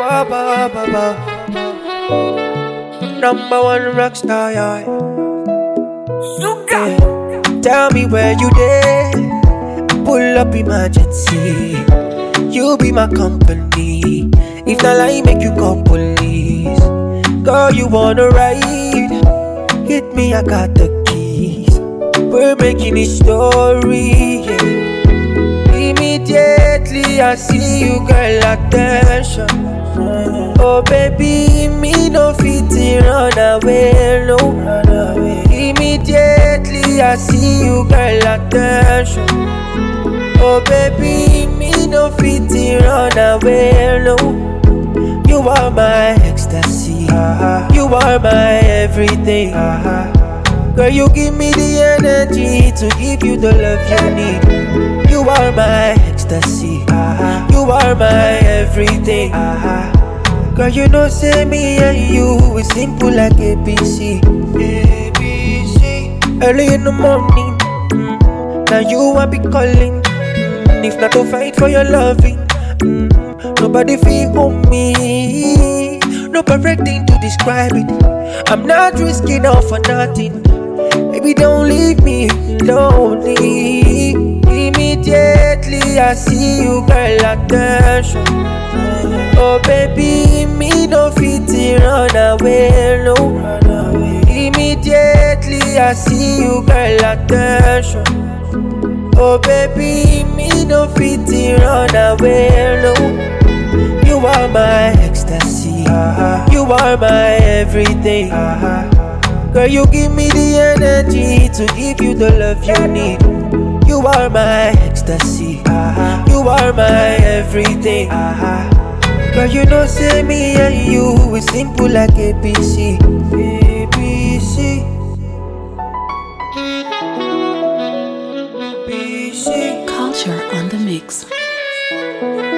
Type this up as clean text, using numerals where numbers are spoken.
Ba, ba, ba, ba. Number one rock star, yeah. Yeah. Tell me where you there. Pull up emergency. You be my company. If not lie, make you call police. Girl, you wanna ride? Hit me, I got the keys. We're making a story, yeah. Immediately I see you, girl, attention. Oh baby, me no fit run away, no. Immediately I see you, girl, attention. Oh baby, me no fit run away, no. You are my ecstasy, you are my everything. Girl, you give me the energy to give you the love you need. You are my ecstasy, you are my everything. Girl, you know say me and you is simple like ABC. ABC. Early in the morning, now you I be calling. If not to fight for your loving, nobody feel home me. No perfect thing to describe it. I'm not risking all for nothing. Baby, don't leave me lonely. Immediately I see you, girl, attention. Oh baby, me no fit run away, no. Immediately I see you, girl, attention. Oh baby, me no fit run away, no. You are my ecstasy, you are my everything. Girl, you give me the energy to give you the love you need. You are my ecstasy, you are my everything. Girl, you know say me and you is simple like ABC. ABC. Culture on the mix.